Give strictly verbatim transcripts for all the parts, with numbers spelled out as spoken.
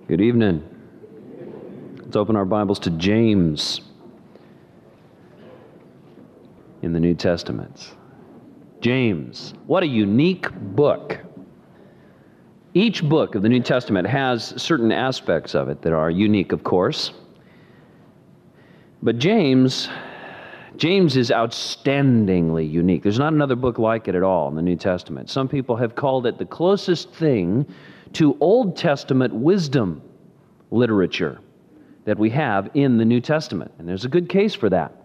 Good evening. Let's open our Bibles to James in the New Testament. James, what a unique book. Each book of the New Testament has certain aspects of it that are unique, of course. But James, James is outstandingly unique. There's not another book like it at all in the New Testament. Some people have called it the closest thing to Old Testament wisdom literature that we have in the New Testament. And there's a good case for that.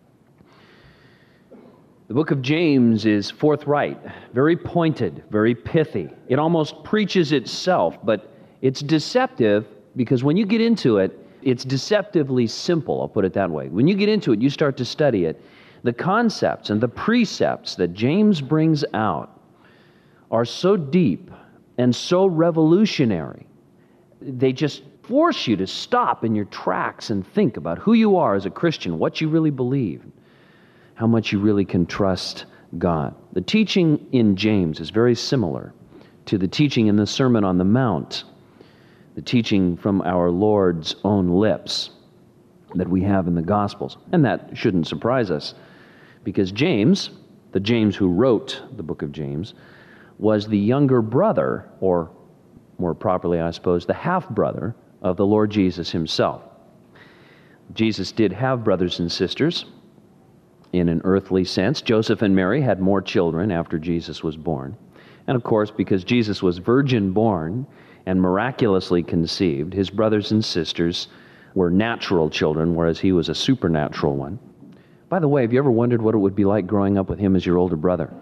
The book of James is forthright, very pointed, very pithy. It almost preaches itself, but it's deceptive because when you get into it, it's deceptively simple, I'll put it that way. When you get into it, you start to study it, the concepts and the precepts that James brings out are so deep and so revolutionary. They just force you to stop in your tracks and think about who you are as a Christian, what you really believe, how much you really can trust God. The teaching in James is very similar to the teaching in the Sermon on the Mount, the teaching from our Lord's own lips that we have in the Gospels. And that shouldn't surprise us, because James, the James who wrote the book of James, was the younger brother, or more properly, I suppose, the half-brother of the Lord Jesus himself. Jesus did have brothers and sisters in an earthly sense. Joseph and Mary had more children after Jesus was born. And of course, because Jesus was virgin-born and miraculously conceived, his brothers and sisters were natural children, whereas he was a supernatural one. By the way, have you ever wondered what it would be like growing up with him as your older brother?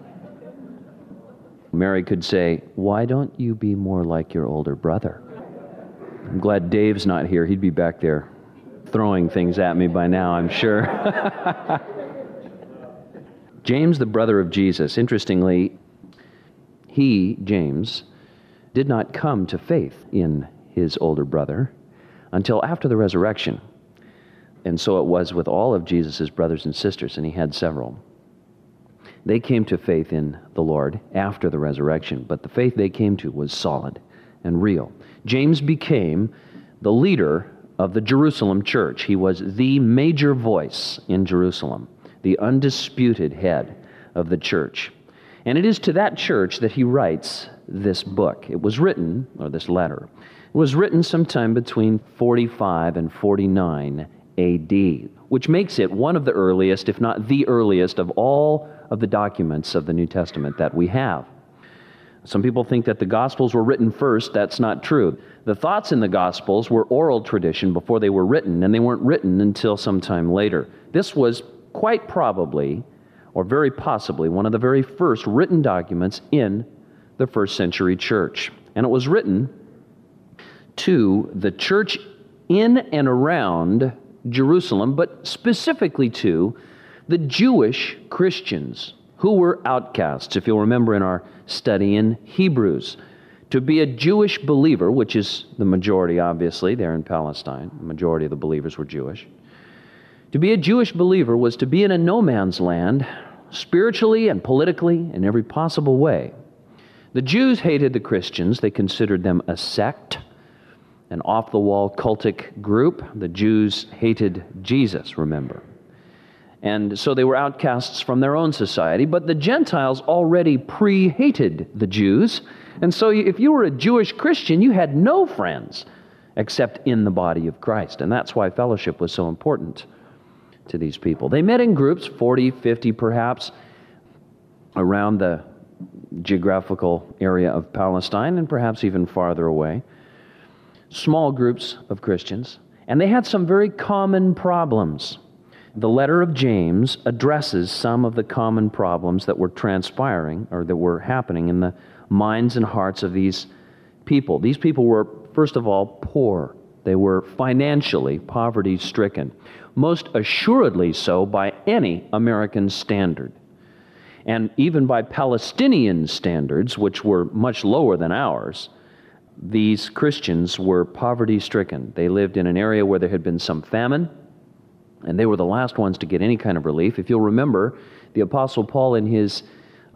Mary could say, "Why don't you be more like your older brother?" I'm glad Dave's not here. He'd be back there throwing things at me by now, I'm sure. James, the brother of Jesus, interestingly, he, James, did not come to faith in his older brother until after the resurrection. And so it was with all of Jesus' brothers and sisters, and he had several. They came to faith in the Lord after the resurrection, but the faith they came to was solid and real. James became the leader of the Jerusalem church. He was the major voice in Jerusalem, the undisputed head of the church. And it is to that church that he writes this book. It was written, or this letter, it was written sometime between forty-five and forty-nine A D, which makes it one of the earliest, if not the earliest, of all of the documents of the New Testament that we have. Some people think that the Gospels were written first. That's not true. The thoughts in the Gospels were oral tradition before they were written, and they weren't written until some time later. This was quite probably, or very possibly, one of the very first written documents in the first century church. And it was written to the church in and around Jerusalem, but specifically to the Jewish Christians who were outcasts. If you'll remember in our study in Hebrews, to be a Jewish believer, which is the majority, obviously, there in Palestine, the majority of the believers were Jewish. To be a Jewish believer was to be in a no man's land, spiritually and politically, in every possible way. The Jews hated the Christians. They considered them a sect, an off-the-wall cultic group. The Jews hated Jesus, remember. And so they were outcasts from their own society, but the Gentiles already pre-hated the Jews. And so if you were a Jewish Christian, you had no friends except in the body of Christ. And that's why fellowship was so important to these people. They met in groups, forty, fifty perhaps, around the geographical area of Palestine and perhaps even farther away. Small groups of Christians. And they had some very common problems. The letter of James addresses some of the common problems that were transpiring or that were happening in the minds and hearts of these people. These people were, first of all, poor. They were financially poverty-stricken, most assuredly so by any American standard. And even by Palestinian standards, which were much lower than ours, these Christians were poverty-stricken. They lived in an area where there had been some famine, and they were the last ones to get any kind of relief. If you'll remember, the Apostle Paul in his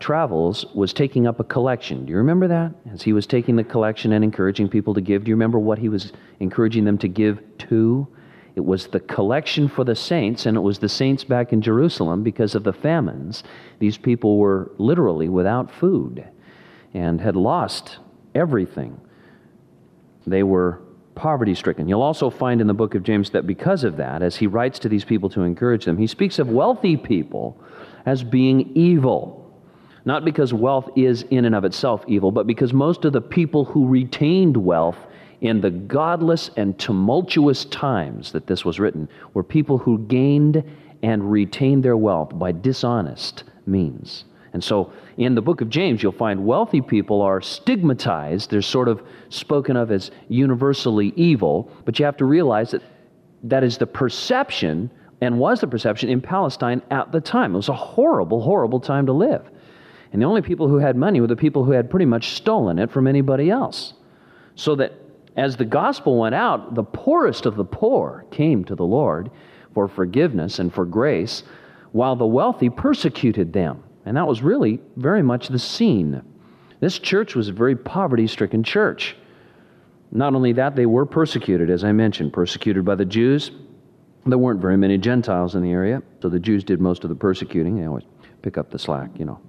travels was taking up a collection. Do you remember that? As he was taking the collection and encouraging people to give, do you remember what he was encouraging them to give to? It was the collection for the saints, and it was the saints back in Jerusalem because of the famines. These people were literally without food and had lost everything. They were poverty-stricken. You'll also find in the book of James that because of that, as he writes to these people to encourage them, he speaks of wealthy people as being evil. Not because wealth is in and of itself evil, but because most of the people who retained wealth in the godless and tumultuous times that this was written were people who gained and retained their wealth by dishonest means. And so in the book of James, you'll find wealthy people are stigmatized. They're sort of spoken of as universally evil, but you have to realize that that is the perception, and was the perception in Palestine at the time. It was a horrible, horrible time to live. And the only people who had money were the people who had pretty much stolen it from anybody else. So that as the gospel went out, the poorest of the poor came to the Lord for forgiveness and for grace, while the wealthy persecuted them. And that was really very much the scene. This church was a very poverty-stricken church. Not only that, they were persecuted, as I mentioned, persecuted by the Jews. There weren't very many Gentiles in the area, so the Jews did most of the persecuting. They always pick up the slack, you know.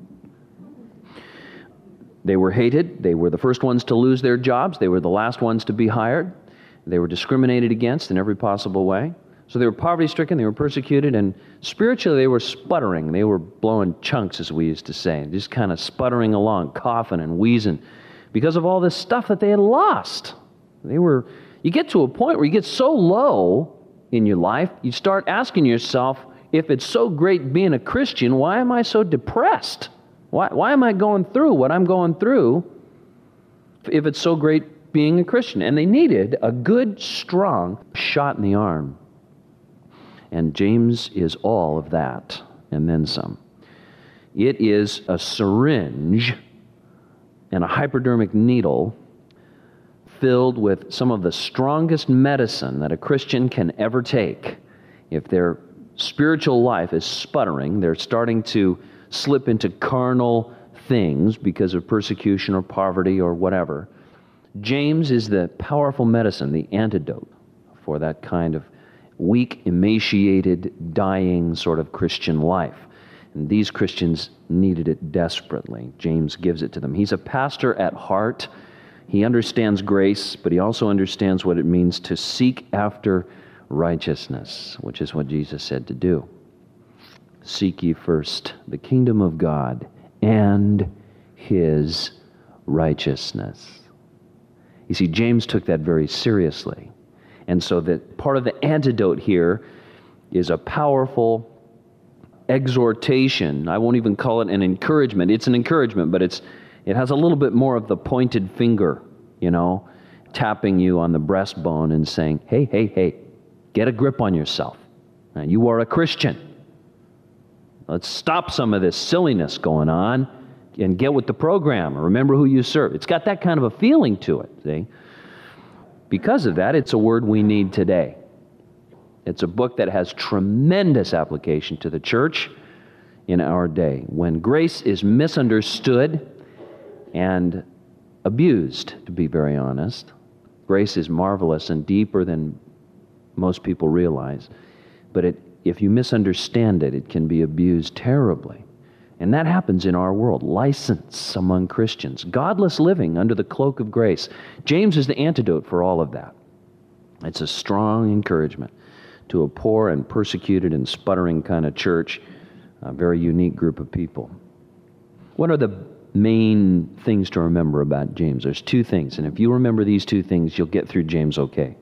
They were hated. They were the first ones to lose their jobs. They were the last ones to be hired. They were discriminated against in every possible way. So they were poverty-stricken, they were persecuted, and spiritually they were sputtering. They were blowing chunks, as we used to say, just kind of sputtering along, coughing and wheezing because of all this stuff that they had lost. They were, you get to a point where you get so low in your life, you start asking yourself, if it's so great being a Christian, why am I so depressed? Why, why am I going through what I'm going through if it's so great being a Christian? And they needed a good, strong shot in the arm. And James is all of that, and then some. It is a syringe and a hypodermic needle filled with some of the strongest medicine that a Christian can ever take. If their spiritual life is sputtering, they're starting to slip into carnal things because of persecution or poverty or whatever, James is the powerful medicine, the antidote for that kind of weak, emaciated, dying sort of Christian life. And these Christians needed it desperately. James gives it to them. He's a pastor at heart. He understands grace, but he also understands what it means to seek after righteousness, which is what Jesus said to do. Seek ye first the kingdom of God and His righteousness. You see, James took that very seriously. And so that part of the antidote here is a powerful exhortation. I won't even call it an encouragement. It's an encouragement, but it's it has a little bit more of the pointed finger, you know, tapping you on the breastbone and saying, hey, hey, hey, get a grip on yourself. Now, you are a Christian. Let's stop some of this silliness going on and get with the program. Remember who you serve. It's got that kind of a feeling to it, see? Because of that, it's a word we need today. It's a book that has tremendous application to the church in our day. When grace is misunderstood and abused, to be very honest, grace is marvelous and deeper than most people realize. But it, if you misunderstand it, it can be abused terribly. And that happens in our world. License among Christians. Godless living under the cloak of grace. James is the antidote for all of that. It's a strong encouragement to a poor and persecuted and sputtering kind of church, a very unique group of people. What are the main things to remember about James? There's two things, and if you remember these two things, you'll get through James okay.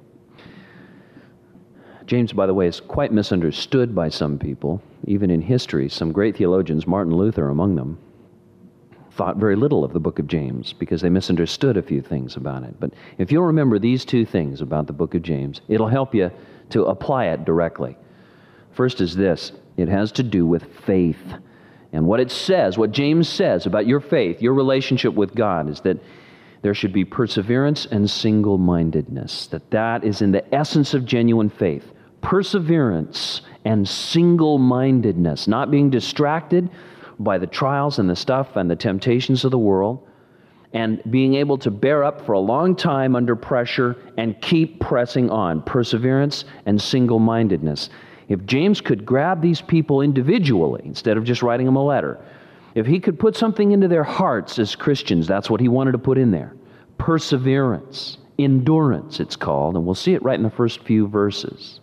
James, by the way, is quite misunderstood by some people. Even in history, some great theologians, Martin Luther among them, thought very little of the book of James because they misunderstood a few things about it. But if you'll remember these two things about the book of James, it'll help you to apply it directly. First is this: it has to do with faith. And what it says, what James says about your faith, your relationship with God, is that there should be perseverance and single-mindedness. That that is in the essence of genuine faith. Perseverance and single-mindedness. Not being distracted by the trials and the stuff and the temptations of the world, and being able to bear up for a long time under pressure and keep pressing on, perseverance and single-mindedness. If James could grab these people individually, instead of just writing them a letter, if he could put something into their hearts as Christians, that's what he wanted to put in there. Perseverance, endurance it's called, and we'll see it right in the first few verses.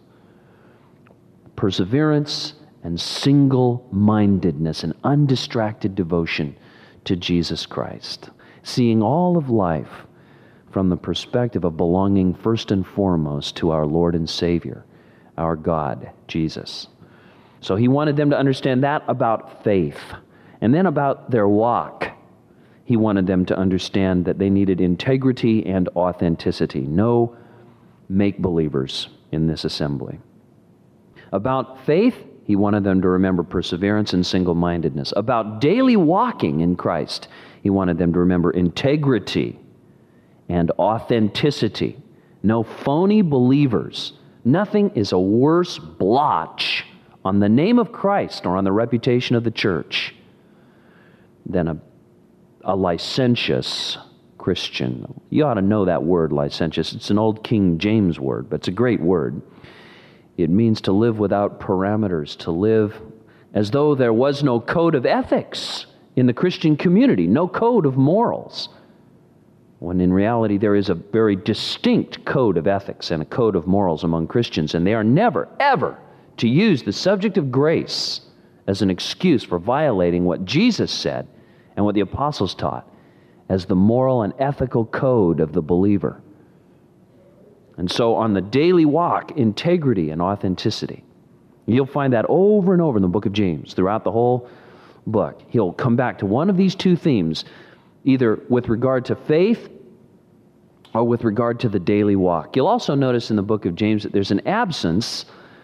Perseverance and single-mindedness and undistracted devotion to Jesus Christ. Seeing all of life from the perspective of belonging first and foremost to our Lord and Savior, our God, Jesus. So he wanted them to understand that about faith. And then about their walk, he wanted them to understand that they needed integrity and authenticity. No make-believers in this assembly. About faith, he wanted them to remember perseverance and single-mindedness. About daily walking in Christ, he wanted them to remember integrity and authenticity. No phony believers. Nothing is a worse blotch on the name of Christ or on the reputation of the church than a, a licentious Christian. You ought to know that word, licentious. It's an old King James word, but it's a great word. It means to live without parameters, to live as though there was no code of ethics in the Christian community, no code of morals, when in reality there is a very distinct code of ethics and a code of morals among Christians, and they are never, ever to use the subject of grace as an excuse for violating what Jesus said and what the apostles taught as the moral and ethical code of the believer. And so on the daily walk, integrity and authenticity. You'll find that over and over in the book of James, throughout the whole book. He'll come back to one of these two themes, either with regard to faith or with regard to the daily walk. You'll also notice in the book of James that there's an absence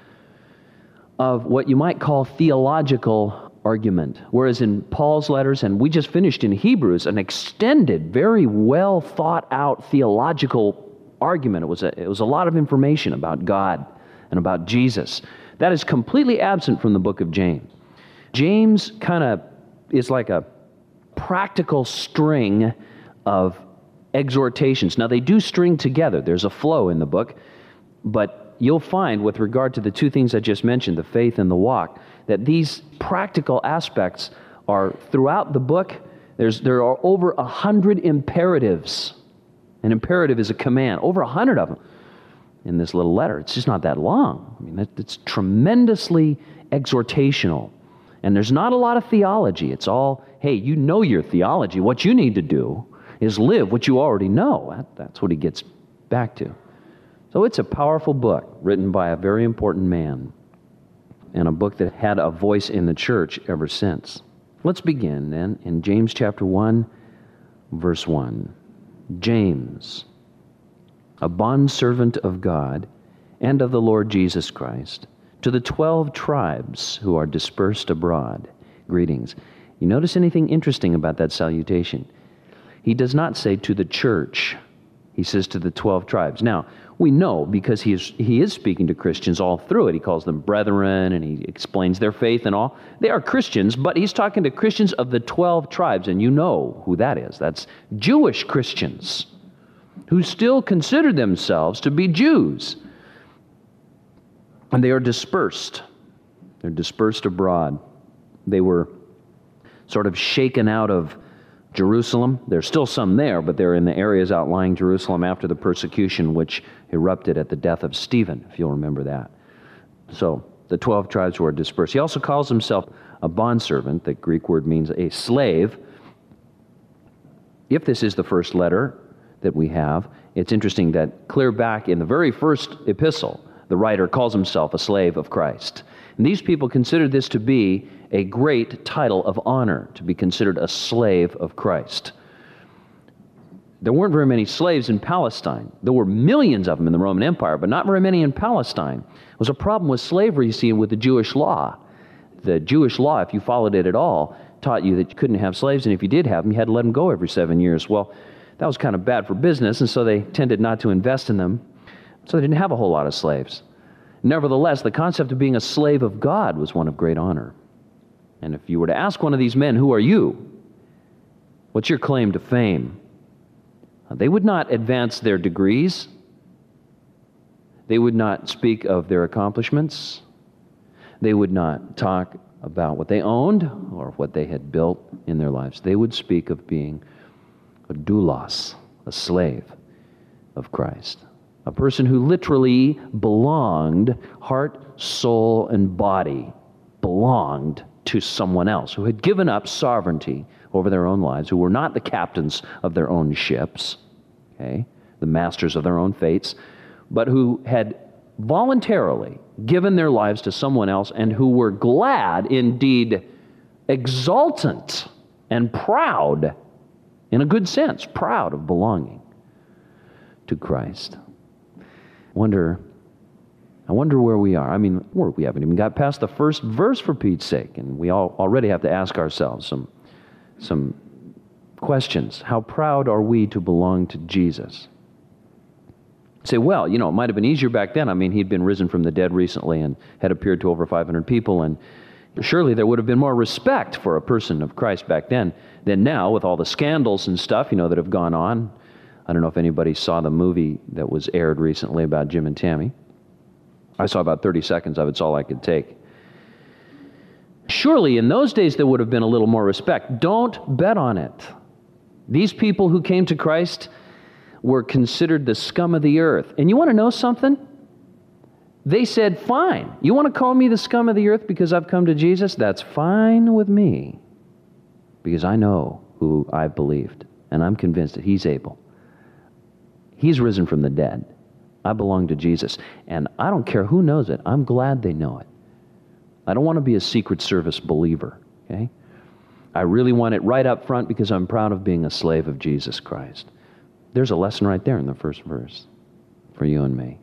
of what you might call theological argument, whereas in Paul's letters, and we just finished in Hebrews, an extended, very well thought out theological argument. It was a, it was a lot of information about God and about Jesus. That is completely absent from the book of James. James kind of is like a practical string of exhortations. Now, they do string together. There's a flow in the book, but you'll find with regard to the two things I just mentioned, the faith and the walk, that these practical aspects are throughout the book. There's, there are over a hundred imperatives. An imperative is a command, over a hundred of them in this little letter. It's just not that long. I mean, it's tremendously exhortational. And there's not a lot of theology. It's all, hey, you know your theology. What you need to do is live what you already know. That, that's what he gets back to. So it's a powerful book written by a very important man, and a book that had a voice in the church ever since. Let's begin then in James chapter one, verse one. James, a bondservant of God and of the Lord Jesus Christ, to the twelve tribes who are dispersed abroad, greetings. You notice anything interesting about that salutation? He does not say to the church. He says to the twelve tribes. Now, we know because he is, he is speaking to Christians all through it. He calls them brethren, and he explains their faith and all. They are Christians, but he's talking to Christians of the twelve tribes, and you know who that is. That's Jewish Christians who still consider themselves to be Jews. And they are dispersed. They're dispersed abroad. They were sort of shaken out of Jerusalem. There's still some there, but they're in the areas outlying Jerusalem after the persecution which erupted at the death of Stephen, if you'll remember that. So the twelve tribes were dispersed. He also calls himself a bondservant. The Greek word means a slave. If this is the first letter that we have, it's interesting that clear back in the very first epistle, the writer calls himself a slave of Christ. And these people considered this to be a great title of honor, to be considered a slave of Christ. There weren't very many slaves in Palestine. There were millions of them in the Roman Empire, but not very many in Palestine. It was a problem with slavery, you see, with the Jewish law. The Jewish law, if you followed it at all, taught you that you couldn't have slaves, and if you did have them, you had to let them go every seven years. Well, that was kind of bad for business, and so they tended not to invest in them. So they didn't have a whole lot of slaves. Nevertheless, the concept of being a slave of God was one of great honor. And if you were to ask one of these men, who are you? What's your claim to fame? They would not advance their degrees. They would not speak of their accomplishments. They would not talk about what they owned or what they had built in their lives. They would speak of being a doulos, a slave of Christ. A person who literally belonged, heart, soul, and body, belonged to someone else, who had given up sovereignty over their own lives, who were not the captains of their own ships, okay, the masters of their own fates, but who had voluntarily given their lives to someone else and who were glad, indeed exultant and proud, in a good sense, proud of belonging to Christ. Wonder, I wonder where we are. I mean, we haven't even got past the first verse, for Pete's sake, and we all already have to ask ourselves some, some questions. How proud are we to belong to Jesus? Say, well, you know, it might have been easier back then. I mean, he'd been risen from the dead recently and had appeared to over five hundred people, and surely there would have been more respect for a person of Christ back then than now, with all the scandals and stuff, you know, that have gone on. I don't know if anybody saw the movie that was aired recently about Jim and Tammy. I saw about thirty seconds of it. It's all I could take. Surely in those days there would have been a little more respect. Don't bet on it. These people who came to Christ were considered the scum of the earth. And you want to know something? They said, fine, you want to call me the scum of the earth because I've come to Jesus? That's fine with me, because I know who I've believed, and I'm convinced that He's able. He's risen from the dead. I belong to Jesus, and I don't care who knows it. I'm glad they know it. I don't want to be a Secret Service believer, okay? I really want it right up front because I'm proud of being a slave of Jesus Christ. There's a lesson right there in the first verse for you and me.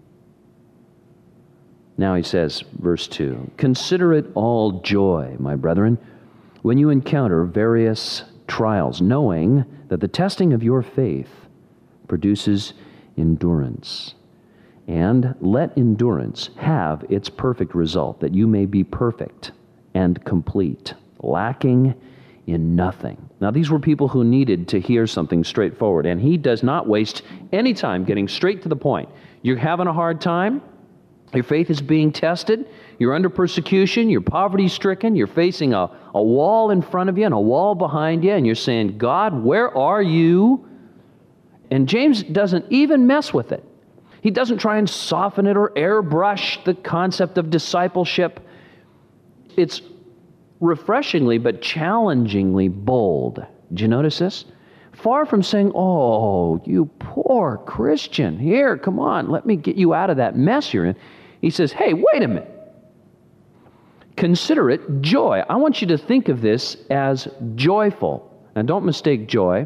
Now he says, verse two, consider it all joy, my brethren, when you encounter various trials, knowing that the testing of your faith produces endurance. And let endurance have its perfect result, that you may be perfect and complete, lacking in nothing. Now, these were people who needed to hear something straightforward, and he does not waste any time getting straight to the point. You're having a hard time, your faith is being tested, you're under persecution, you're poverty-stricken, you're facing a, a wall in front of you and a wall behind you, and you're saying, God, where are you? And James doesn't even mess with it. He doesn't try and soften it or airbrush the concept of discipleship. It's refreshingly but challengingly bold. Did you notice this? Far from saying, oh, you poor Christian, here, come on, let me get you out of that mess you're in. He says, hey, wait a minute. Consider it joy. I want you to think of this as joyful. Now, don't mistake joy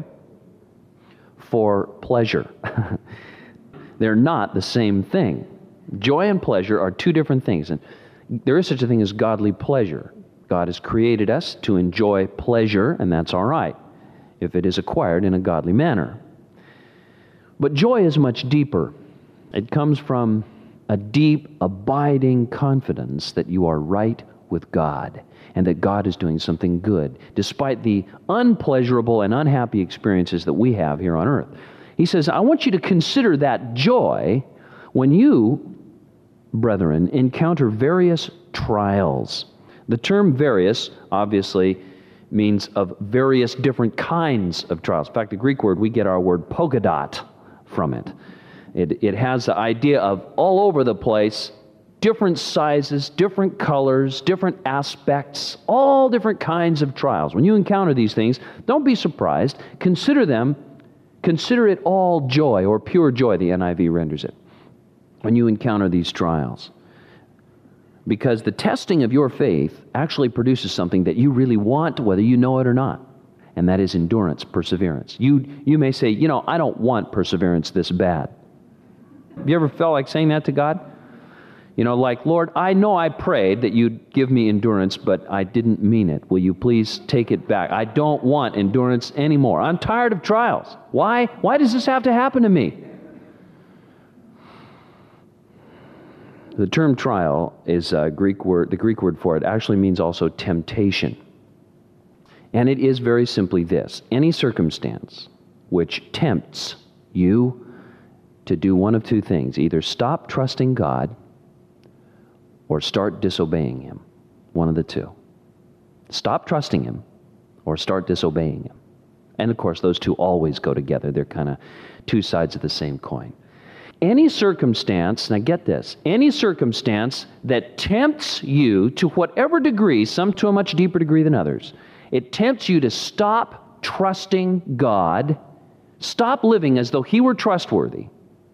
for pleasure. They're not the same thing. Joy and pleasure are two different things. And there is such a thing as godly pleasure. God has created us to enjoy pleasure, and that's all right, if it is acquired in a godly manner. But joy is much deeper. It comes from a deep, abiding confidence that you are right with God, and that God is doing something good, despite the unpleasurable and unhappy experiences that we have here on earth. He says, I want you to consider that joy when you, brethren, encounter various trials. The term various, obviously, means of various different kinds of trials. In fact, the Greek word, we get our word polka dot from it. It, it has the idea of all over the place, different sizes, different colors, different aspects, all different kinds of trials. When you encounter these things, don't be surprised. Consider them, consider it all joy, or pure joy, the N I V renders it, when you encounter these trials. Because the testing of your faith actually produces something that you really want, whether you know it or not. And that is endurance, perseverance. You, you may say, you know, I don't want perseverance this bad. Have you ever felt like saying that to God? You know, like, Lord, I know I prayed that you'd give me endurance, but I didn't mean it. Will you please take it back? I don't want endurance anymore. I'm tired of trials. Why? Why does this have to happen to me? The term trial is a Greek word. The Greek word for it actually means also temptation. And it is very simply this: any circumstance which tempts you to do one of two things, either stop trusting God or start disobeying Him. One of the two. Stop trusting Him or start disobeying Him. And of course, those two always go together. They're kind of two sides of the same coin. Any circumstance, now get this, any circumstance that tempts you to whatever degree, some to a much deeper degree than others, it tempts you to stop trusting God, stop living as though He were trustworthy,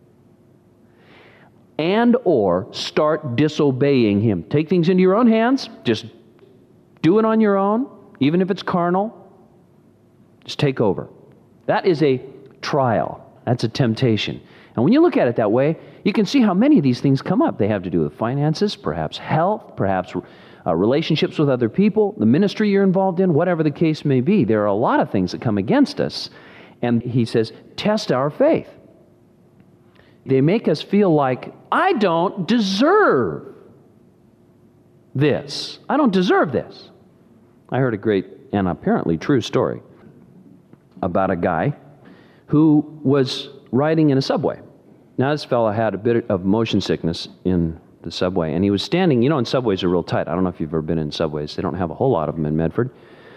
and or start disobeying Him. Take things into your own hands. Just do it on your own, even if it's carnal. Just take over. That is a trial. That's a temptation. And when you look at it that way, you can see how many of these things come up. They have to do with finances, perhaps health, perhaps uh, relationships with other people, the ministry you're involved in, whatever the case may be. There are a lot of things that come against us. And he says, test our faith. They make us feel like, I don't deserve this. I don't deserve this. I heard a great and apparently true story about a guy who was riding in a subway. Now, this fellow had a bit of motion sickness in the subway, and he was standing, you know, and subways are real tight. I don't know if you've ever been in subways. They don't have a whole lot of them in Medford.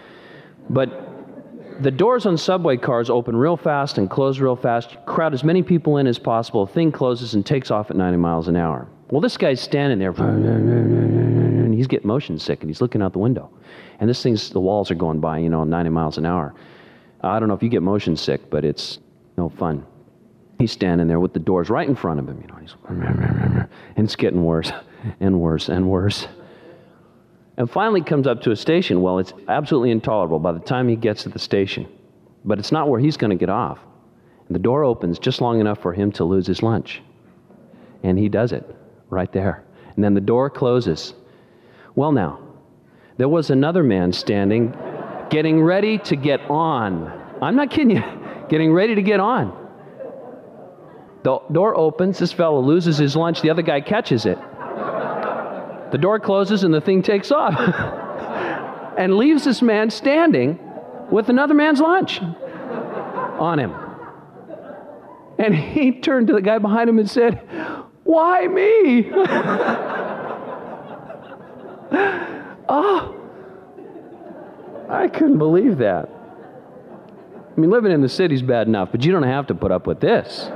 But the doors on subway cars open real fast and close real fast. You crowd as many people in as possible. The thing closes and takes off at ninety miles an hour. Well, this guy's standing there, and he's getting motion sick, and he's looking out the window. And this thing's, the walls are going by, you know, ninety miles an hour. I don't know if you get motion sick, but it's no fun. He's standing there with the doors right in front of him, you know, he's, and it's getting worse and worse and worse. And finally comes up to a station. Well, it's absolutely intolerable by the time he gets to the station. But it's not where he's going to get off. And the door opens just long enough for him to lose his lunch. And he does it right there. And then the door closes. Well, now, there was another man standing, getting ready to get on. I'm not kidding you. Getting ready to get on. The door opens, this fellow loses his lunch, the other guy catches it. The door closes and the thing takes off. And leaves this man standing with another man's lunch on him. And he turned to the guy behind him and said, "Why me?" Oh, I couldn't believe that. I mean, living in the city's bad enough, but you don't have to put up with this.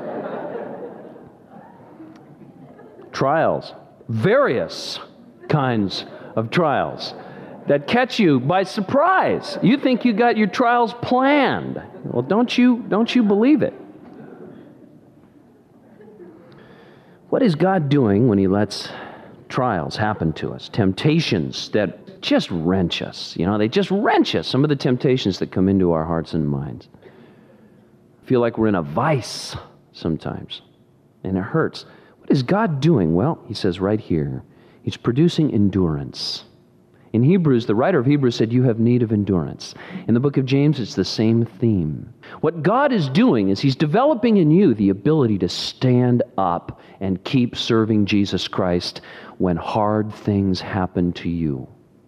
Trials, various kinds of trials that catch you by surprise. You think you got your trials planned. Well, don't you, don't you believe it? What is God doing when He lets trials happen to us? Temptations that just wrench us. You know, they just wrench us. Some of the temptations that come into our hearts and minds. Feel like we're in a vice sometimes, and it hurts. What is God doing? Well, He says right here, He's producing endurance. In Hebrews, the writer of Hebrews said, you have need of endurance. In the book of James, it's the same theme. What God is doing is He's developing in you the ability to stand up and keep serving Jesus Christ when hard things happen to you.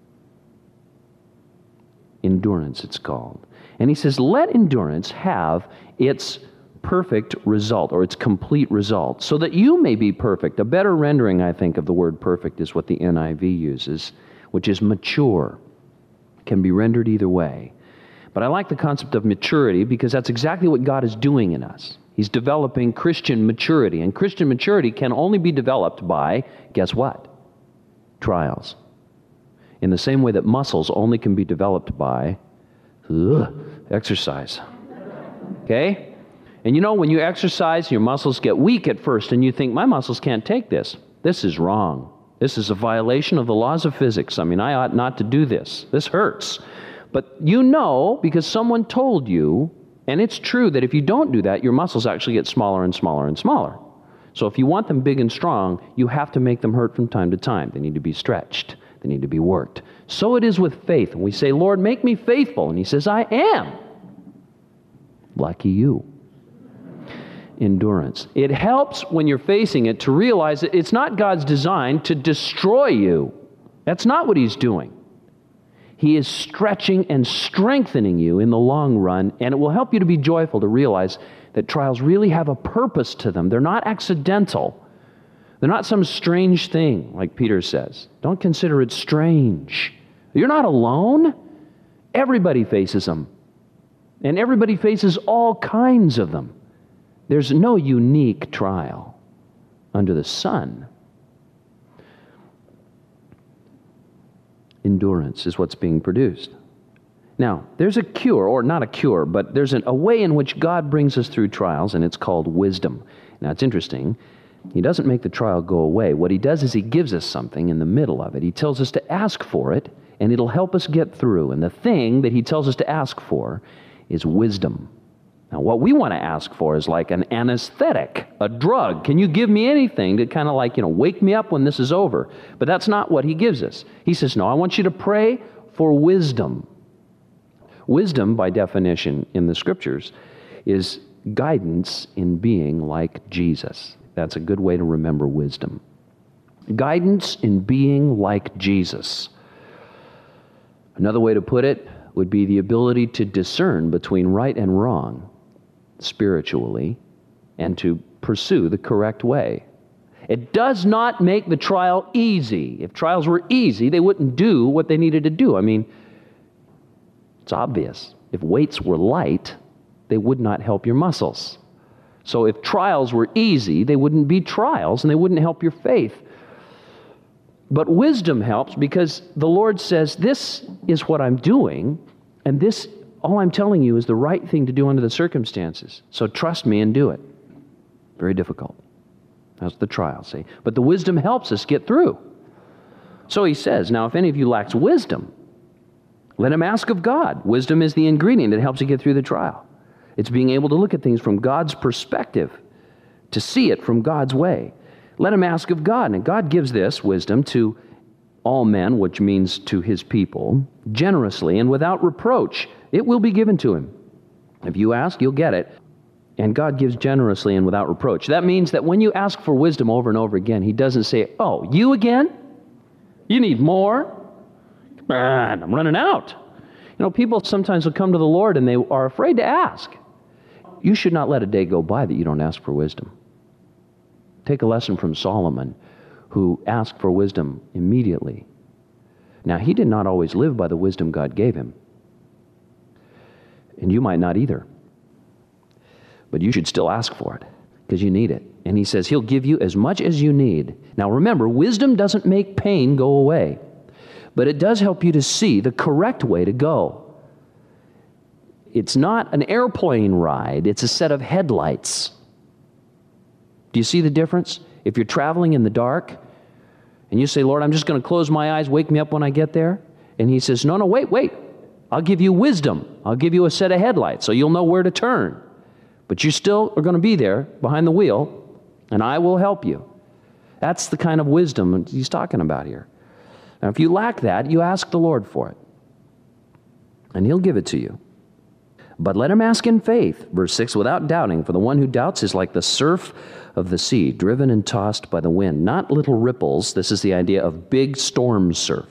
Endurance, it's called. And He says, let endurance have its perfect result, or its complete result, so that you may be perfect. A better rendering, I think, of the word perfect is what the N I V uses, which is mature. Can be rendered either way. But I like the concept of maturity because that's exactly what God is doing in us. He's developing Christian maturity, and Christian maturity can only be developed by, guess what? Trials. In the same way that muscles only can be developed by ugh, exercise. Okay? And you know, when you exercise, your muscles get weak at first, and you think, my muscles can't take this. This is wrong. This is a violation of the laws of physics. I mean, I ought not to do this. This hurts. But you know, because someone told you, and it's true that if you don't do that, your muscles actually get smaller and smaller and smaller. So if you want them big and strong, you have to make them hurt from time to time. They need to be stretched. They need to be worked. So it is with faith. And we say, Lord, make me faithful. And He says, I am. Lucky you. Endurance. It helps when you're facing it to realize that it's not God's design to destroy you. That's not what He's doing. He is stretching and strengthening you in the long run, and it will help you to be joyful to realize that trials really have a purpose to them. They're not accidental. They're not some strange thing, like Peter says. Don't consider it strange. You're not alone. Everybody faces them. And everybody faces all kinds of them. There's no unique trial under the sun. Endurance is what's being produced. Now, there's a cure, or not a cure, but there's an, a way in which God brings us through trials, and it's called wisdom. Now, it's interesting. He doesn't make the trial go away. What he does is he gives us something in the middle of it. He tells us to ask for it, and it'll help us get through. And the thing that he tells us to ask for is wisdom. Now, what we want to ask for is like an anesthetic, a drug. Can you give me anything to kind of like, you know, wake me up when this is over? But that's not what he gives us. He says, no, I want you to pray for wisdom. Wisdom, by definition in the Scriptures, is guidance in being like Jesus. That's a good way to remember wisdom. Guidance in being like Jesus. Another way to put it would be the ability to discern between right and wrong spiritually and to pursue the correct way. It does not make the trial easy. If trials were easy, they wouldn't do what they needed to do. I mean, it's obvious. If weights were light, they would not help your muscles. So if trials were easy, they wouldn't be trials and they wouldn't help your faith. But wisdom helps because the Lord says, this is what I'm doing, and this, all I'm telling you, is the right thing to do under the circumstances. So trust me and do it. Very difficult. That's the trial, see? But the wisdom helps us get through. So he says, now if any of you lacks wisdom, let him ask of God. Wisdom is the ingredient that helps you get through the trial. It's being able to look at things from God's perspective, to see it from God's way. Let him ask of God. And God gives this wisdom to all men, which means to his people, generously and without reproach. It will be given to him. If you ask, you'll get it. And God gives generously and without reproach. That means that when you ask for wisdom over and over again, he doesn't say, oh, you again? You need more? Man, I'm running out. You know, people sometimes will come to the Lord and they are afraid to ask. You should not let a day go by that you don't ask for wisdom. Take a lesson from Solomon, who asked for wisdom immediately. Now, he did not always live by the wisdom God gave him. And you might not either. But you should still ask for it, because you need it. And he says he'll give you as much as you need. Now remember, wisdom doesn't make pain go away, but it does help you to see the correct way to go. It's not an airplane ride, it's a set of headlights. Do you see the difference? If you're traveling in the dark, and you say, Lord, I'm just going to close my eyes, wake me up when I get there. And he says, no, no, wait, wait. I'll give you wisdom. I'll give you a set of headlights so you'll know where to turn. But you still are going to be there behind the wheel, and I will help you. That's the kind of wisdom he's talking about here. Now, if you lack that, you ask the Lord for it, and he'll give it to you. But let him ask in faith, verse six, without doubting, for the one who doubts is like the surf of the sea, driven and tossed by the wind. Not little ripples. This is the idea of big storm surf.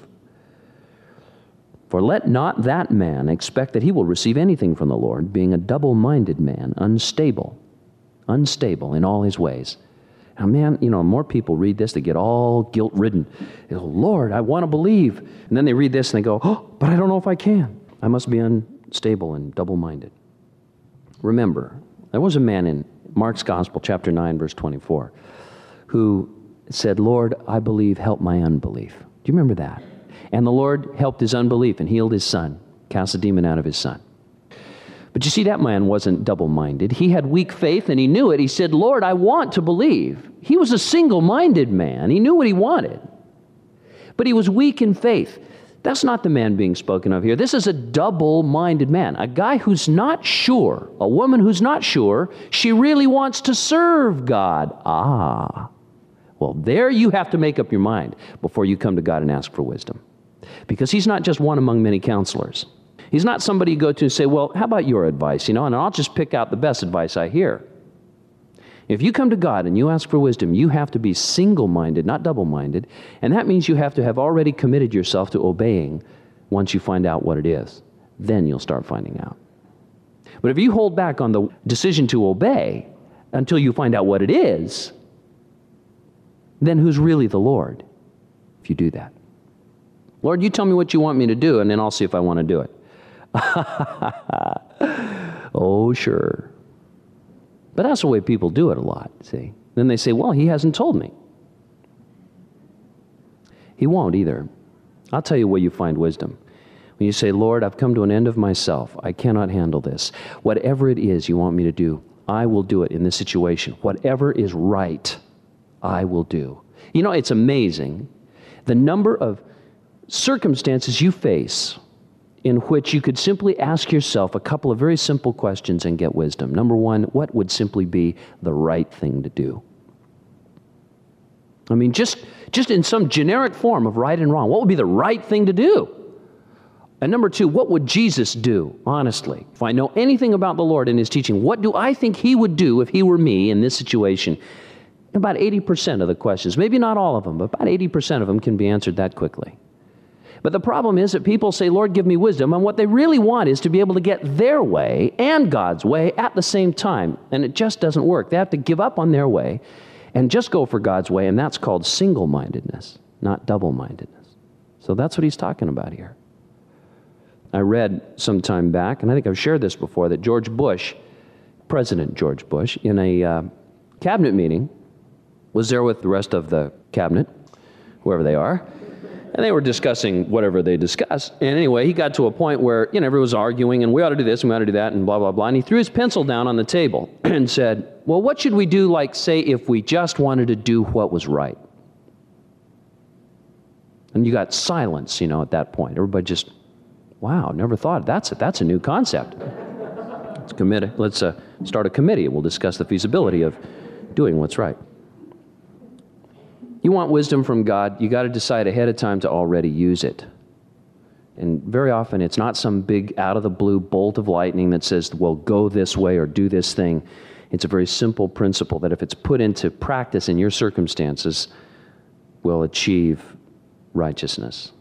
For let not that man expect that he will receive anything from the Lord, being a double-minded man, unstable, unstable in all his ways. Now, man, you know, more people read this, they get all guilt-ridden. They go, Lord, I want to believe. And then they read this and they go, oh, but I don't know if I can. I must be unstable and double-minded. Remember, there was a man in Mark's Gospel, chapter nine, verse twenty-four, who said, Lord, I believe, help my unbelief. Do you remember that? And the Lord helped his unbelief and healed his son, cast a demon out of his son. But you see, that man wasn't double-minded. He had weak faith and he knew it. He said, Lord, I want to believe. He was a single-minded man. He knew what he wanted. But he was weak in faith. That's not the man being spoken of here. This is a double-minded man, a guy who's not sure, a woman who's not sure she really wants to serve God. Ah, well, there you have to make up your mind before you come to God and ask for wisdom. Because he's not just one among many counselors. He's not somebody you go to and say, well, how about your advice? You know, and I'll just pick out the best advice I hear. If you come to God and you ask for wisdom, you have to be single-minded, not double-minded, and that means you have to have already committed yourself to obeying once you find out what it is. Then you'll start finding out. But if you hold back on the decision to obey until you find out what it is, then who's really the Lord if you do that? Lord, you tell me what you want me to do, and then I'll see if I want to do it. Oh, sure. But that's the way people do it a lot, see? Then they say, well, he hasn't told me. He won't either. I'll tell you where you find wisdom. When you say, Lord, I've come to an end of myself. I cannot handle this. Whatever it is you want me to do, I will do it in this situation. Whatever is right, I will do. You know, it's amazing the number of circumstances you face in which you could simply ask yourself a couple of very simple questions and get wisdom. Number one, what would simply be the right thing to do? I mean, just, just in some generic form of right and wrong, what would be the right thing to do? And number two, what would Jesus do, honestly? If I know anything about the Lord and His teaching, what do I think He would do if He were me in this situation? About eighty percent of the questions, maybe not all of them, but about eighty percent of them can be answered that quickly. But the problem is that people say, Lord, give me wisdom, and what they really want is to be able to get their way and God's way at the same time, and it just doesn't work. They have to give up on their way and just go for God's way, and that's called single-mindedness, not double-mindedness. So that's what he's talking about here. I read some time back, and I think I've shared this before, that George Bush, President George Bush, in a uh, cabinet meeting, was there with the rest of the cabinet, whoever they are, and they were discussing whatever they discussed. And anyway, he got to a point where, you know, everyone was arguing, and we ought to do this, and we ought to do that, and blah, blah, blah. And he threw his pencil down on the table and said, well, what should we do, like, say, if we just wanted to do what was right? And you got silence, you know, at that point. Everybody just, wow, never thought. That's a, that's a new concept. Let's commit. Let's uh, start a committee. We'll discuss the feasibility of doing what's right. You want wisdom from God, you got to decide ahead of time to already use it. And very often it's not some big out-of-the-blue bolt of lightning that says, well, go this way or do this thing. It's a very simple principle that if it's put into practice in your circumstances, will achieve righteousness.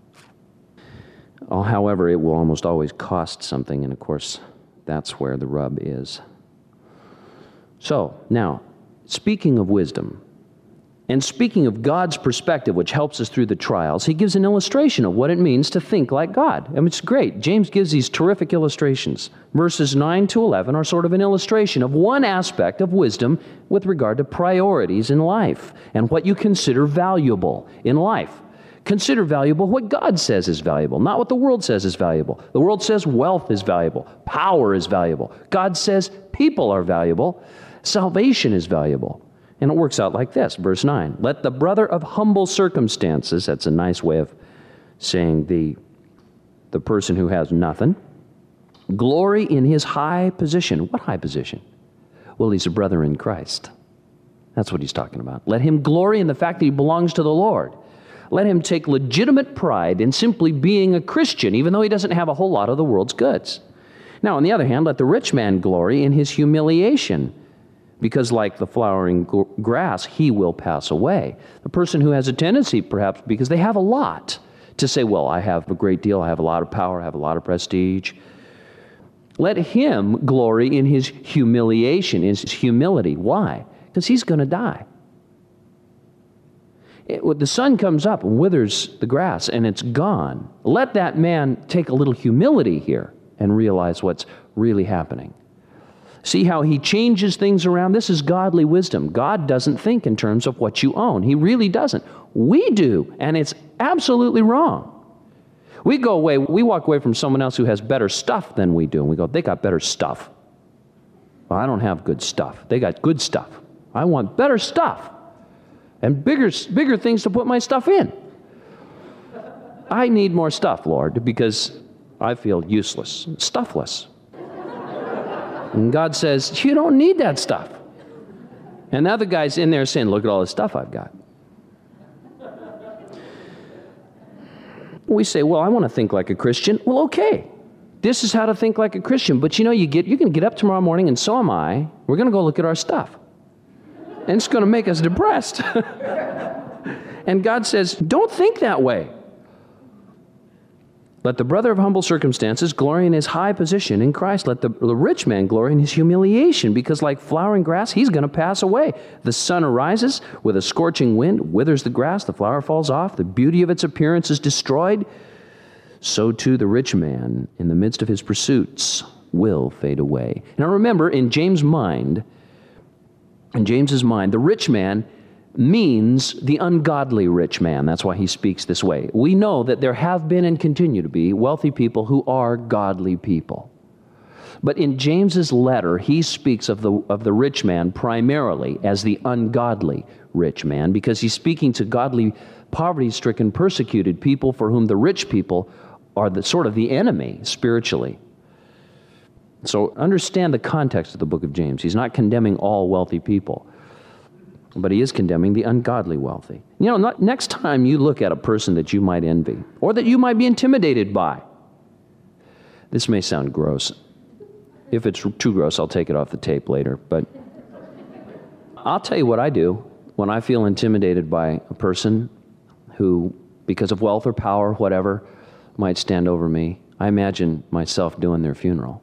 Oh, however, it will almost always cost something, and of course, that's where the rub is. So, now, speaking of wisdom, and speaking of God's perspective, which helps us through the trials, he gives an illustration of what it means to think like God. I mean, it's great. James gives these terrific illustrations. Verses nine to eleven are sort of an illustration of one aspect of wisdom with regard to priorities in life and what you consider valuable in life. Consider valuable what God says is valuable, not what the world says is valuable. The world says wealth is valuable, power is valuable. God says people are valuable, salvation is valuable. And it works out like this, verse nine. Let the brother of humble circumstances, that's a nice way of saying the, the person who has nothing, glory in his high position. What high position? Well, he's a brother in Christ. That's what he's talking about. Let him glory in the fact that he belongs to the Lord. Let him take legitimate pride in simply being a Christian, even though he doesn't have a whole lot of the world's goods. Now, on the other hand, let the rich man glory in his humiliation, because like the flowering grass, he will pass away. The person who has a tendency, perhaps because they have a lot, to say, well, I have a great deal, I have a lot of power, I have a lot of prestige. Let him glory in his humiliation, in his humility. Why? Because he's going to die. It, when the sun comes up and withers the grass and it's gone, let that man take a little humility here and realize what's really happening. See how he changes things around? This is godly wisdom. God doesn't think in terms of what you own. He really doesn't. We do, and it's absolutely wrong. We go away, we walk away from someone else who has better stuff than we do, and we go, they got better stuff. Well, I don't have good stuff. They got good stuff. I want better stuff and bigger, bigger things to put my stuff in. I need more stuff, Lord, because I feel useless, stuffless. And God says, you don't need that stuff. And the other guy's in there saying, look at all the stuff I've got. We say, well, I want to think like a Christian. Well, okay. This is how to think like a Christian. But you know, you get, you're going to get up tomorrow morning, and so am I. We're going to go look at our stuff. And it's going to make us depressed. And God says, don't think that way. Let the brother of humble circumstances glory in his high position in Christ. Let the, the rich man glory in his humiliation, because like flowering grass, he's going to pass away. The sun arises with a scorching wind, withers the grass, the flower falls off, the beauty of its appearance is destroyed. So too the rich man, in the midst of his pursuits, will fade away. Now remember, in James' mind, in James's mind, the rich man means the ungodly rich man. That's why he speaks this way. We know that there have been and continue to be wealthy people who are godly people. But in James's letter, he speaks of the, of the rich man primarily as the ungodly rich man, because he's speaking to godly, poverty-stricken, persecuted people for whom the rich people are the sort of the enemy spiritually. So understand the context of the book of James. He's not condemning all wealthy people, but he is condemning the ungodly wealthy. You know, not, next time you look at a person that you might envy or that you might be intimidated by, this may sound gross. If it's too gross, I'll take it off the tape later. But I'll tell you what I do when I feel intimidated by a person who, because of wealth or power, whatever, might stand over me. I imagine myself doing their funeral.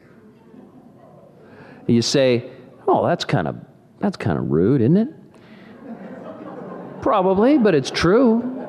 You say, oh, that's kind of that's kind of rude, isn't it? Probably, but it's true.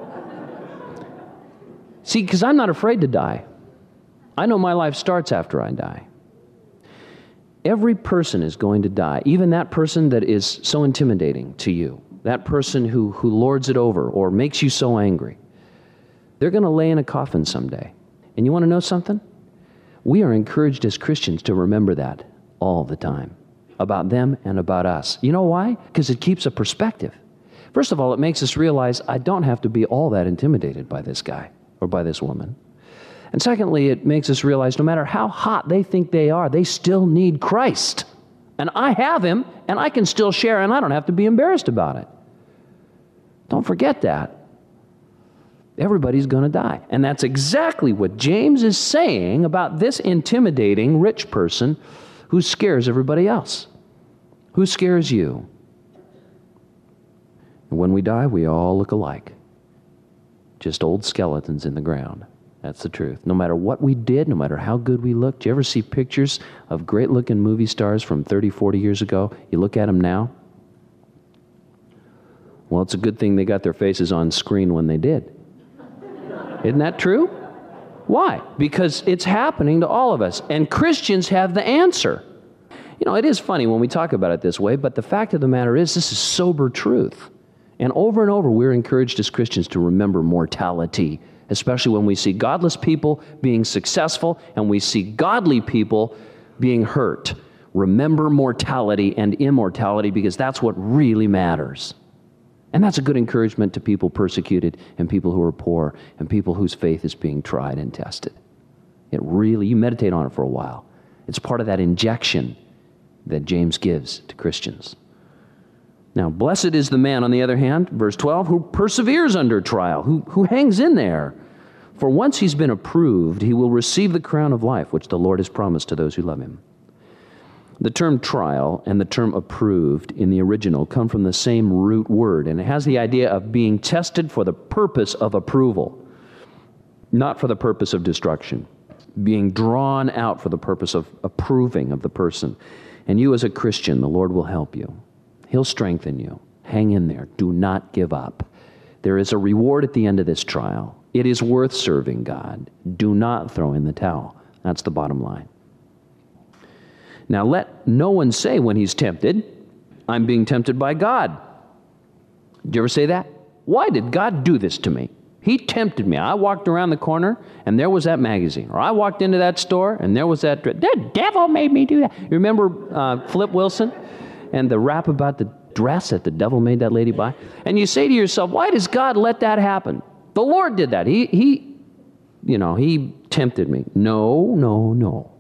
See, because I'm not afraid to die. I know my life starts after I die. Every person is going to die, even that person that is so intimidating to you, that person who, who lords it over or makes you so angry. They're going to lay in a coffin someday. And you want to know something? We are encouraged as Christians to remember that all the time, about them and about us. You know why? Because it keeps a perspective. First of all, it makes us realize I don't have to be all that intimidated by this guy or by this woman. And secondly, it makes us realize no matter how hot they think they are, they still need Christ. And I have him, and I can still share, and I don't have to be embarrassed about it. Don't forget that. Everybody's going to die. And that's exactly what James is saying about this intimidating rich person who scares everybody else. Who scares you? And when we die, we all look alike. Just old skeletons in the ground. That's the truth. No matter what we did, no matter how good we looked. Do you ever see pictures of great-looking movie stars from thirty, forty years ago? You look at them now. Well, it's a good thing they got their faces on screen when they did. Isn't that true? Why? Because it's happening to all of us. And Christians have the answer. You know, it is funny when we talk about it this way, but the fact of the matter is this is sober truth. And over and over, we're encouraged as Christians to remember mortality, especially when we see godless people being successful and we see godly people being hurt. Remember mortality and immortality, because that's what really matters. And that's a good encouragement to people persecuted and people who are poor and people whose faith is being tried and tested. It really, you meditate on it for a while. It's part of that injection that James gives to Christians. Now, blessed is the man, on the other hand, verse twelve, who perseveres under trial, who, who hangs in there. For once he's been approved, he will receive the crown of life, which the Lord has promised to those who love him. The term trial and the term approved in the original come from the same root word, and it has the idea of being tested for the purpose of approval, not for the purpose of destruction. Being drawn out for the purpose of approving of the person. And you as a Christian, the Lord will help you. He'll strengthen you. Hang in there. Do not give up. There is a reward at the end of this trial. It is worth serving God. Do not throw in the towel. That's the bottom line. Now let no one say when he's tempted, I'm being tempted by God. Did you ever say that? Why did God do this to me? He tempted me. I walked around the corner and there was that magazine. Or I walked into that store and there was that dress. The devil made me do that. You remember uh, Flip Wilson and the rap about the dress that the devil made that lady buy? And you say to yourself, why does God let that happen? The Lord did that. He, he, you know, he tempted me. No, no, no.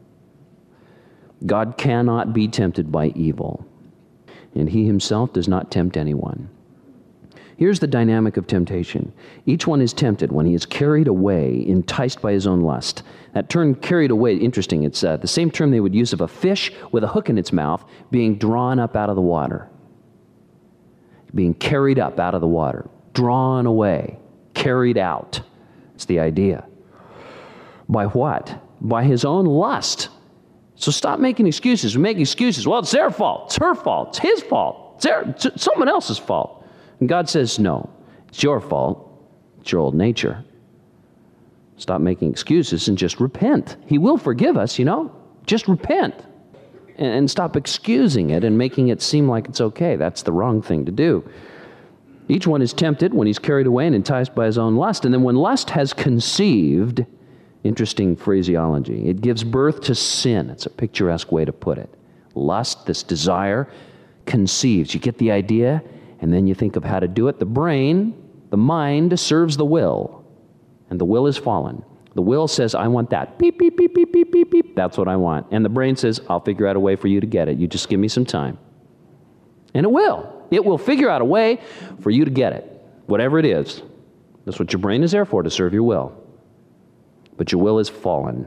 God cannot be tempted by evil, and he himself does not tempt anyone. Here's the dynamic of temptation. Each one is tempted when he is carried away, enticed by his own lust. That term carried away, interesting. It's uh, the same term they would use of a fish with a hook in its mouth being drawn up out of the water. Being carried up out of the water. Drawn away. Carried out. It's the idea. By what? By his own lust. So stop making excuses. We make excuses. Well, it's their fault. It's her fault. It's his fault. It's, their, it's someone else's fault. And God says, no, it's your fault. It's your old nature. Stop making excuses and just repent. He will forgive us, you know. Just repent. And, and stop excusing it and making it seem like it's okay. That's the wrong thing to do. Each one is tempted when he's carried away and enticed by his own lust. And then when lust has conceived, interesting phraseology, it gives birth to sin. It's a picturesque way to put it. Lust, this desire, conceives. You get the idea, and then you think of how to do it. The brain, the mind, serves the will, and the will is fallen. The will says, I want that. Beep, beep, beep, beep, beep, beep, beep. That's what I want. And the brain says, I'll figure out a way for you to get it. You just give me some time. And it will. It will figure out a way for you to get it, whatever it is. That's what your brain is there for, to serve your will. But your will is fallen.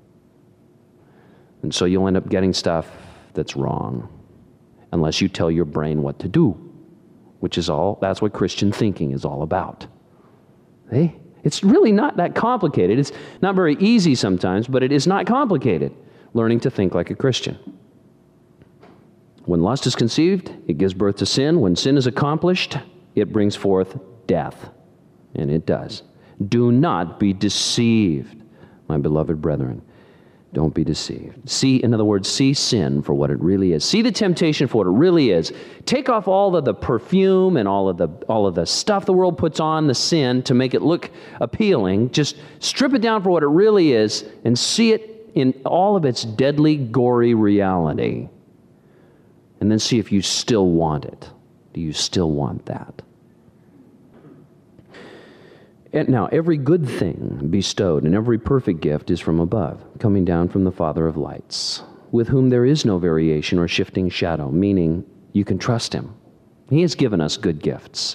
And so you'll end up getting stuff that's wrong, unless you tell your brain what to do, which is all, that's what Christian thinking is all about. Hey? It's really not that complicated. It's not very easy sometimes, but it is not complicated, learning to think like a Christian. When lust is conceived, it gives birth to sin. When sin is accomplished, it brings forth death. And it does. Do not be deceived, my beloved brethren. Don't be deceived. See, in other words, see sin for what it really is. See the temptation for what it really is. Take off all of the perfume and all of the all of the stuff the world puts on the sin to make it look appealing. Just strip it down for what it really is and see it in all of its deadly, gory reality. And then see if you still want it. Do you still want that? And now, every good thing bestowed and every perfect gift is from above, coming down from the Father of lights, with whom there is no variation or shifting shadow, meaning you can trust him. He has given us good gifts.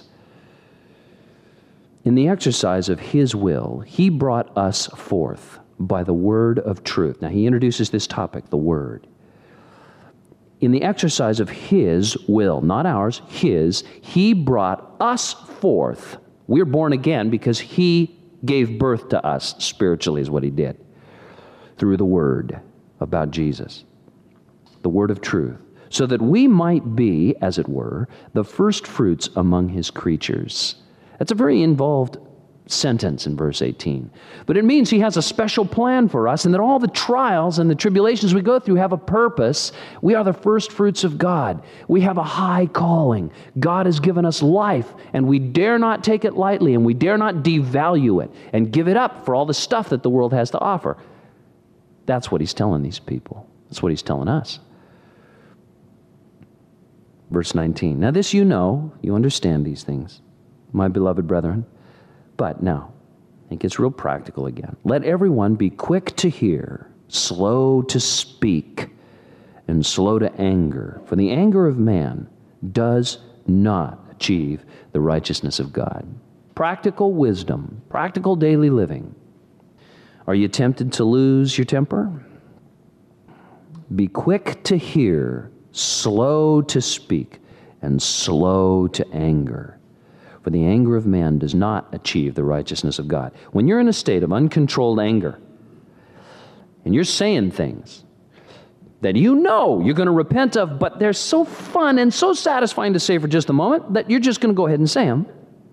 In the exercise of his will, he brought us forth by the word of truth. Now, he introduces this topic, the word. In the exercise of his will, not ours, his, he brought us forth. We're born again because he gave birth to us spiritually, is what he did, through the word about Jesus, the word of truth, so that we might be, as it were, the first fruits among his creatures. That's a very involved sentence in verse eighteen. But it means he has a special plan for us, and that all the trials and the tribulations we go through have a purpose. We are the first fruits of God. We have a high calling. God has given us life, and we dare not take it lightly, and we dare not devalue it and give it up for all the stuff that the world has to offer. That's what he's telling these people. That's what he's telling us. Verse nineteen. Now this you know, you understand these things, my beloved brethren. But now, it gets real practical again. Let everyone be quick to hear, slow to speak, and slow to anger. For the anger of man does not achieve the righteousness of God. Practical wisdom, practical daily living. Are you tempted to lose your temper? Be quick to hear, slow to speak, and slow to anger. For the anger of man does not achieve the righteousness of God. When you're in a state of uncontrolled anger, and you're saying things that you know you're going to repent of, but they're so fun and so satisfying to say for just a moment that you're just going to go ahead and say them.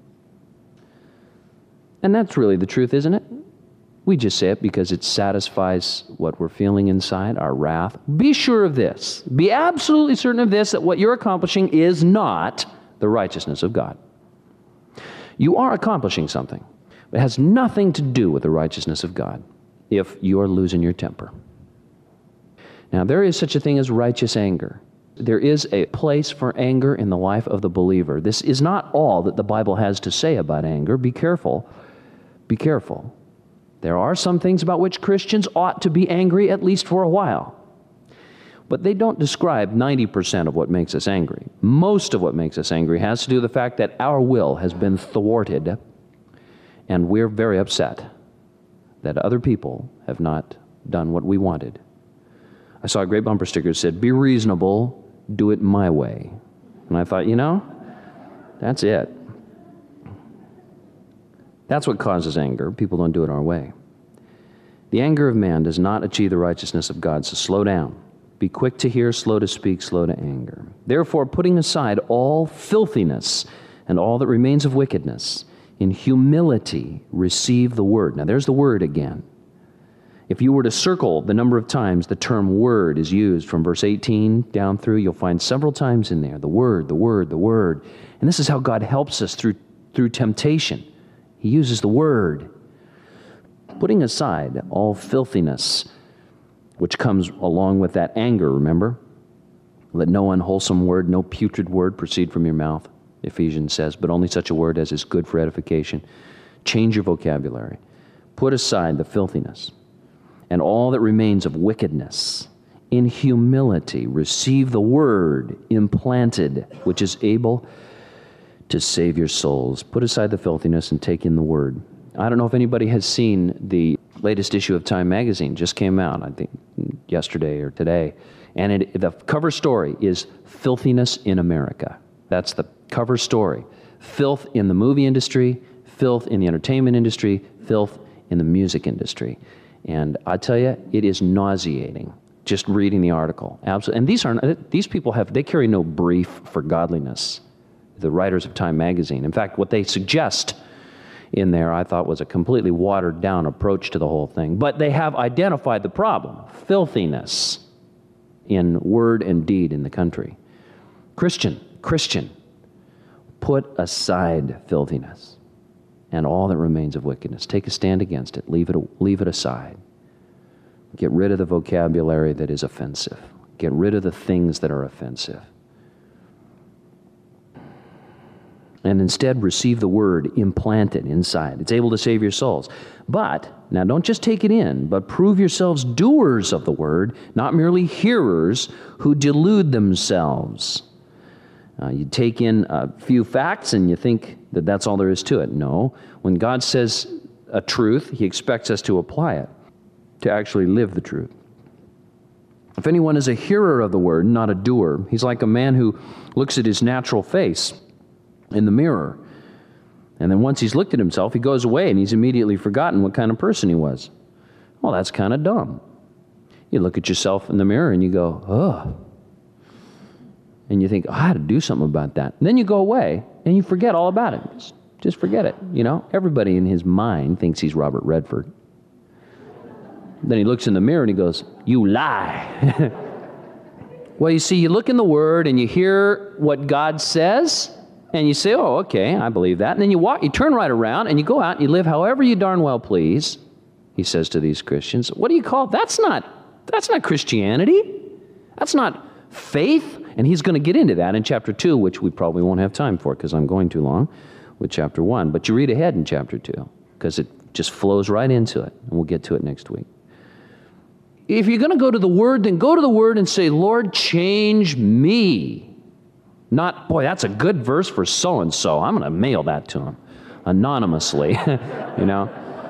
And that's really the truth, isn't it? We just say it because it satisfies what we're feeling inside, our wrath. Be sure of this. Be absolutely certain of this, that what you're accomplishing is not the righteousness of God. You are accomplishing something. It has nothing to do with the righteousness of God if you are losing your temper. Now, there is such a thing as righteous anger. There is a place for anger in the life of the believer. This is not all that the Bible has to say about anger. Be careful. Be careful. There are some things about which Christians ought to be angry, at least for a while. But they don't describe ninety percent of what makes us angry. Most of what makes us angry has to do with the fact that our will has been thwarted, and we're very upset that other people have not done what we wanted. I saw a great bumper sticker that said, "Be reasonable, do it my way." And I thought, you know, that's it. That's what causes anger. People don't do it our way. The anger of man does not achieve the righteousness of God, so slow down. Be quick to hear, slow to speak, slow to anger. Therefore, putting aside all filthiness and all that remains of wickedness, in humility receive the word. Now there's the word again. If you were to circle the number of times the term word is used from verse eighteen down through, you'll find several times in there, the word, the word, the word. And this is how God helps us through, through temptation. He uses the word. Putting aside all filthiness, which comes along with that anger, remember? Let no unwholesome word, no putrid word proceed from your mouth, Ephesians says, but only such a word as is good for edification. Change your vocabulary. Put aside the filthiness and all that remains of wickedness. In humility, receive the word implanted, which is able to save your souls. Put aside the filthiness and take in the word. I don't know if anybody has seen the latest issue of Time magazine. Just came out, I think, yesterday or today. And it, the cover story is Filthiness in America. That's the cover story. Filth in the movie industry, filth in the entertainment industry, filth in the music industry. And I tell you, it is nauseating just reading the article. Absolutely. And these aren't, these people have, they carry no brief for godliness, the writers of Time magazine. In fact, what they suggest in there, I thought was a completely watered down approach to the whole thing. But they have identified the problem, filthiness in word and deed in the country. Christian, Christian, put aside filthiness and all that remains of wickedness. Take a stand against it. Leave it, leave it aside. Get rid of the vocabulary that is offensive. Get rid of the things that are offensive. And instead receive the word implanted inside. It's able to save your souls. But, now don't just take it in, but prove yourselves doers of the word, not merely hearers who delude themselves. Uh, you take in a few facts and you think that that's all there is to it. No. When God says a truth, He expects us to apply it, to actually live the truth. If anyone is a hearer of the word, not a doer, he's like a man who looks at his natural face in the mirror. And then once he's looked at himself, he goes away and he's immediately forgotten what kind of person he was. Well, that's kind of dumb. You look at yourself in the mirror and you go, oh. And you think, oh, I had to do something about that. And then you go away and you forget all about it. Just, just forget it. You know, everybody in his mind thinks he's Robert Redford. Then he looks in the mirror and he goes, you lie. Well, you see, you look in the Word and you hear what God says, and you say, oh, okay, I believe that. And then you walk, you turn right around and you go out and you live however you darn well please, he says to these Christians. What do you call it? That's not, that's not Christianity. That's not faith. And he's going to get into that in chapter two, which we probably won't have time for because I'm going too long with chapter one. But you read ahead in chapter two because it just flows right into it. And we'll get to it next week. If you're going to go to the Word, then go to the Word and say, Lord, change me. Not, boy, that's a good verse for so-and-so. I'm going to mail that to him anonymously, you know.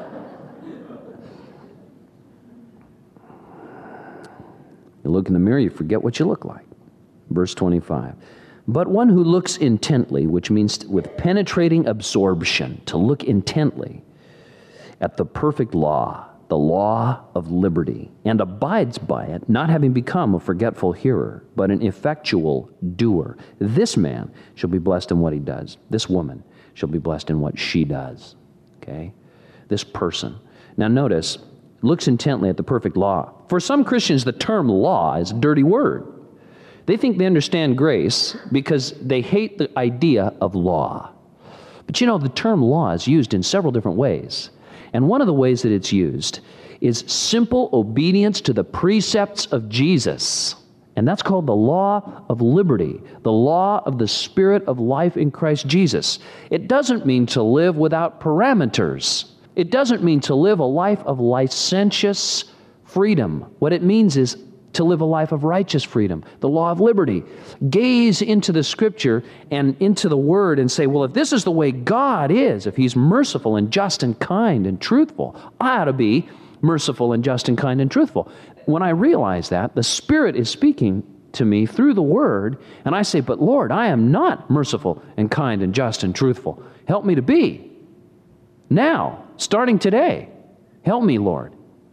You look in the mirror, you forget what you look like. Verse twenty-five. But one who looks intently, which means with penetrating absorption, to look intently at the perfect law, the law of liberty, and abides by it, not having become a forgetful hearer, but an effectual doer. This man shall be blessed in what he does. This woman shall be blessed in what she does. Okay? This person. Now notice, looks intently at the perfect law. For some Christians, the term law is a dirty word. They think they understand grace because they hate the idea of law. But you know, the term law is used in several different ways. And one of the ways that it's used is simple obedience to the precepts of Jesus. And that's called the law of liberty, the law of the Spirit of life in Christ Jesus. It doesn't mean to live without parameters. It doesn't mean to live a life of licentious freedom. What it means is to live a life of righteous freedom, the law of liberty. Gaze into the Scripture and into the Word and say, well, if this is the way God is, if He's merciful and just and kind and truthful, I ought to be merciful and just and kind and truthful. When I realize that, the Spirit is speaking to me through the Word, and I say, but Lord, I am not merciful and kind and just and truthful. Help me to be. Now, starting today, help me, Lord.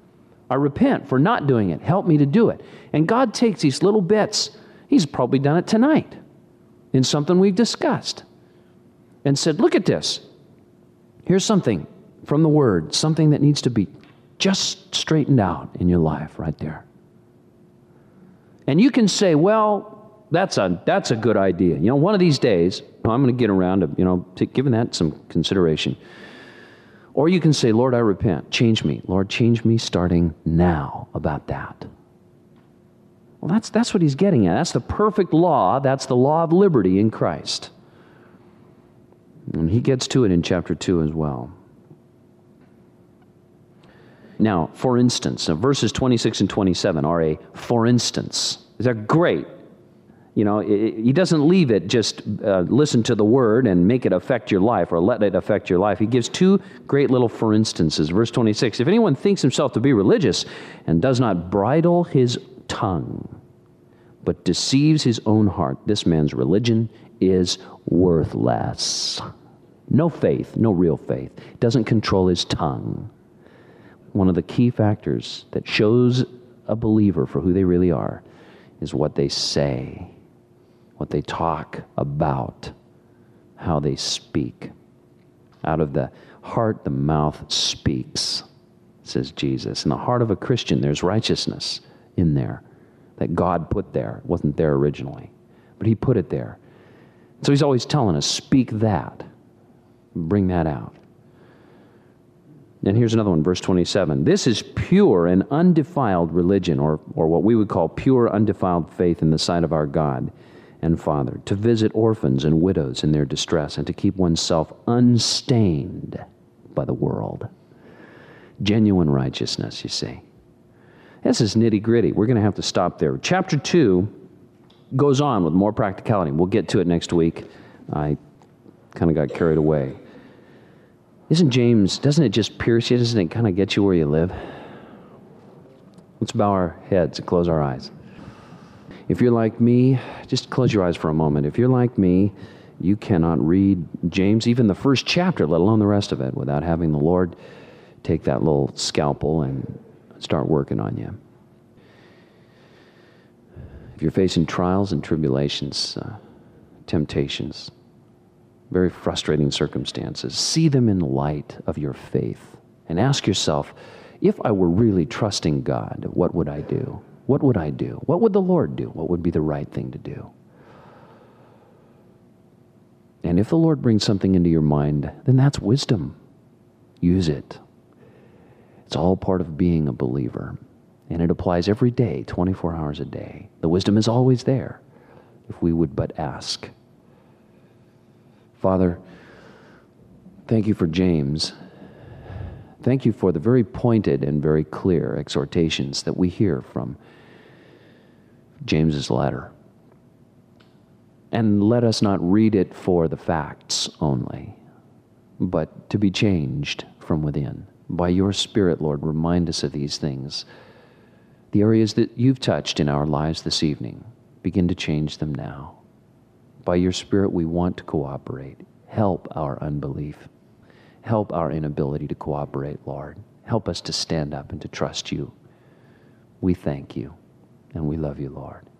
I repent for not doing it. Help me to do it. And God takes these little bits. He's probably done it tonight in something we've discussed and said, look at this. Here's something from the Word, something that needs to be just straightened out in your life right there. And you can say, well, that's a, that's a good idea. You know, one of these days, I'm going to get around to, you know, to giving that some consideration. Or you can say, Lord, I repent. Change me. Lord, change me starting now about that. Well, that's, that's what he's getting at. That's the perfect law. That's the law of liberty in Christ. And he gets to it in chapter two as well. Now, for instance, verses twenty-six and twenty-seven are a for instance. They're great. You know, it, he doesn't leave it just uh, listen to the word and make it affect your life or let it affect your life. He gives two great little for instances. Verse twenty-six, if anyone thinks himself to be religious and does not bridle his tongue, but deceives his own heart, this man's religion is worthless. No faith, no real faith. Doesn't control his tongue. One of the key factors that shows a believer for who they really are is what they say, what they talk about, how they speak. Out of the heart, the mouth speaks, says Jesus. In the heart of a Christian, there's righteousness in there that God put there. It wasn't there originally, but he put it there. So he's always telling us, speak that. Bring that out. And here's another one, verse twenty-seven. This is pure and undefiled religion, or, or what we would call pure, undefiled faith in the sight of our God and Father, to visit orphans and widows in their distress and to keep oneself unstained by the world. Genuine righteousness, you see. This is nitty-gritty. We're going to have to stop there. Chapter two goes on with more practicality. We'll get to it next week. I kind of got carried away. Isn't James, doesn't it just pierce you? Doesn't it kind of get you where you live? Let's bow our heads and close our eyes. If you're like me, just close your eyes for a moment. If you're like me, you cannot read James, even the first chapter, let alone the rest of it, without having the Lord take that little scalpel and start working on you. If you're facing trials and tribulations, uh, temptations, very frustrating circumstances, see them in light of your faith and ask yourself, if I were really trusting God, what would I do? What would I do? What would the Lord do? What would be the right thing to do? And if the Lord brings something into your mind, then that's wisdom. Use it. It's all part of being a believer. And it applies every day, twenty-four hours a day. The wisdom is always there, if we would but ask. Father, thank you for James. Thank you for the very pointed and very clear exhortations that we hear from James's letter. And let us not read it for the facts only, but to be changed from within. By your Spirit, Lord, remind us of these things. The areas that you've touched in our lives this evening, begin to change them now. By your Spirit, we want to cooperate. Help our unbelief. Help our inability to cooperate, Lord. Help us to stand up and to trust you. We thank you, and we love you, Lord.